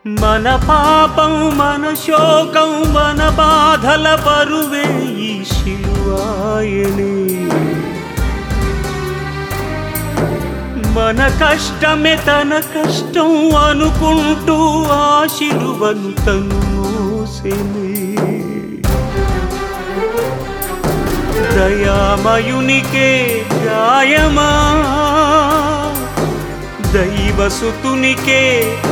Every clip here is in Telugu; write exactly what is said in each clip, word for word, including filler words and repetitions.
మన పాపం మన శోకం మన బాధల బరువే ఈ శిలువాయనే. మన కష్టమే తన కష్టం అనుకుంటూ ఆ శిలువను తను మోసెనే. దయామయునికే గాయమా దైవసుతునికే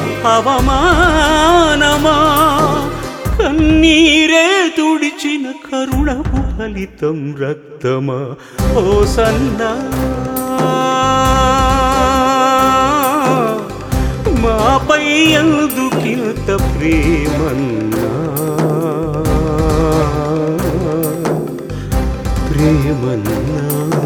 అవమానమా. కన్నీరే తుడిచిన కరుణపు ఫలితం రక్తమా. ఓ సన్నా మాపై ఎందుకింత ప్రేమన్నా ప్రేమన్నా.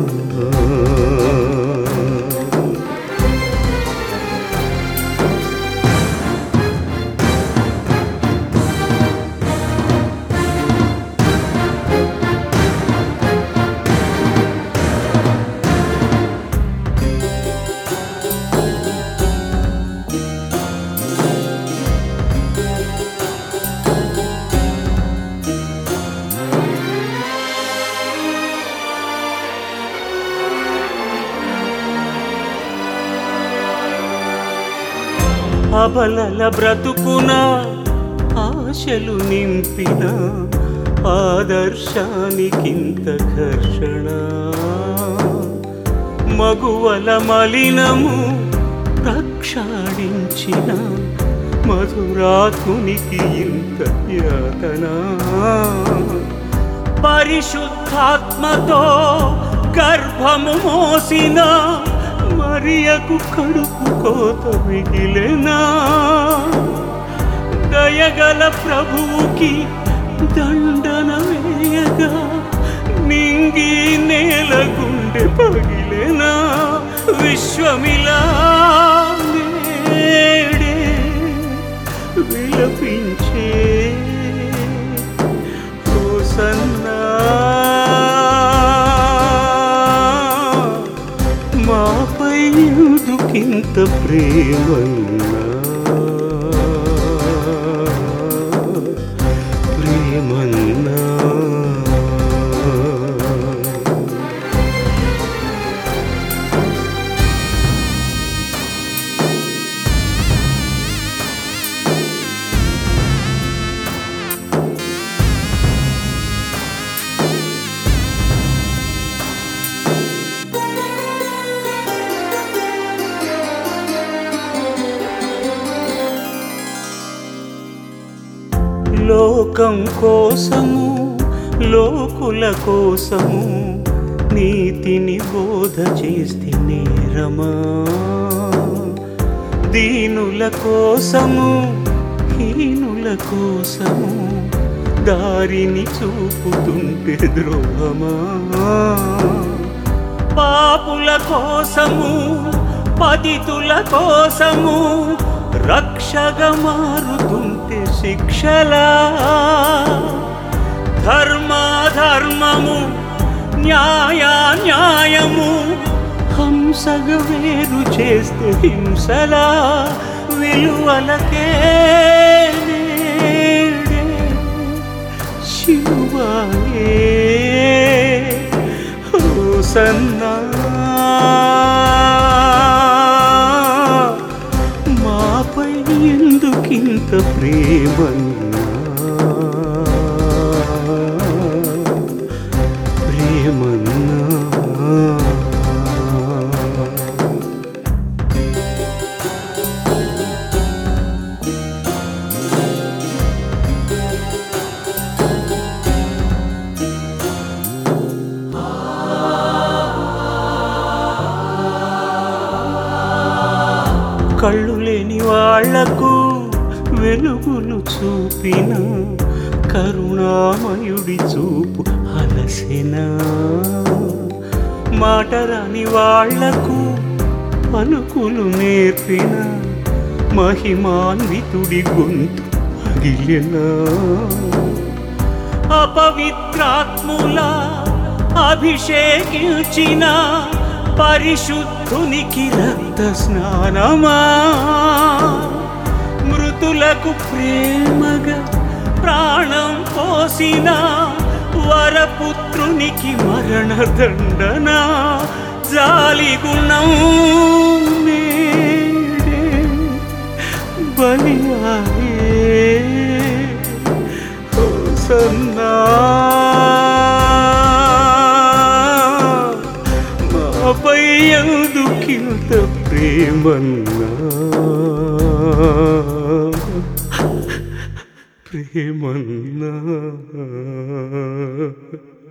అబలల బ్రతుకున ఆశలు నింపిన ఆదర్శానికింత ఘర్షణ. మగువల మలినము ప్రక్షాళించిన మధురాత్మునికి ఇంత యాతన. పరిశుద్ధాత్మతో గర్భము మోసిన మరియకు కడుపు కోత మిగిలెనా. దయగల ప్రభువుకి దండన వేయగా నింగి నేల గుండె పగిలెనా. విశ్వమిలా నేడే విలపించే హోసన్నా. మాపై ఎందుకింత ప్రేమన్నా ప్రేమన్నా. లోకం కోసము లోకుల కోసము నీతిని బోధ చేస్తే నేరమా. దీనుల కోసము హీనుల కోసము దారిని చూపుతుంటే ద్రోహమా. పాపుల కోసము పతితుల కోసము రక్షగా మారుతుంటే శిక్షలా. ధర్మాధర్మము న్యాయాన్యాయము హంసగ వేరు చేస్తే హింసలా. విలువలకే నేడే శిలువాయే హోసన్నా. ఎందుకింత ప్రేమన్నా ప్రేమన్నా. కళ్ళు లేని వాళ్లకు వెలుగులు చూపిన కరుణామయుడి చూపు అలసెనా. మాట రాని వాళ్లకు పలుకులు నేర్పిన మహిమాన్వితుడి గొంతు పగిలెనా. అపవిత్రాత్ముల అభిషేకించిన పరిశుద్ధునికి రక్త స్నానమా. మృతుల ప్రియులకు ప్రేమగా ప్రాణం పోసిన వరపుత్రునికి మరణదండన జాలి గుణం నేడే బలియాయే హోసన్నా మాపై ఎందుకింత ప్రేమన్నా ప్రేమన్నా